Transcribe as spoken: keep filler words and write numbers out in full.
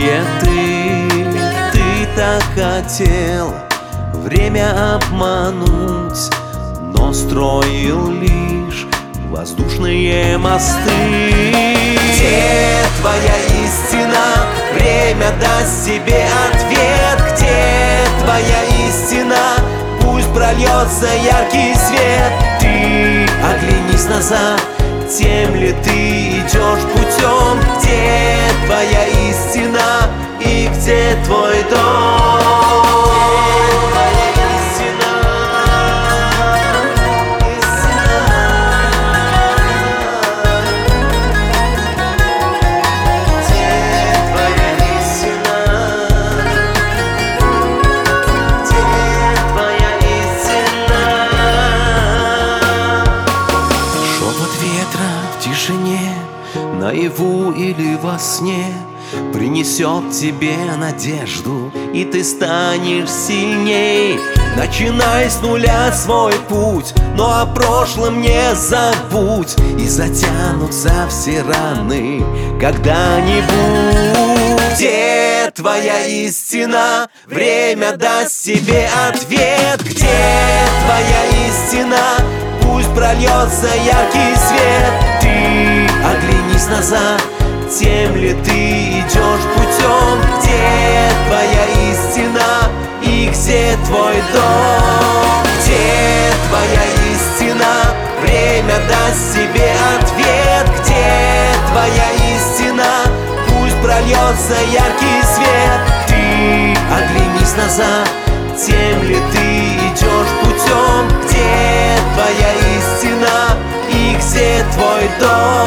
Где ты? Ты так хотел время обмануть, но строил лишь воздушные мосты. Где твоя истина? Время даст себе ответ. Где твоя истина? Пусть прольется яркий свет. Ты оглянись назад, тем ли ты идешь путем? Где твоя истина и где твой дом? Наяву или во сне принесет тебе надежду, и ты станешь сильней. Начинай с нуля свой путь, но о прошлом не забудь, и затянутся все раны когда-нибудь. Где твоя истина? Время даст себе ответ. Где твоя истина? Пусть прольется яркий свет. Ты оглянись назад, тем ли ты идешь путем? Где твоя истина и где твой дом? Где твоя истина? Время даст себе ответ. Где твоя истина? Пусть прольется яркий свет. Ты оглянись назад, тем ли ты идешь путем? Где твоя истина и где твой дом?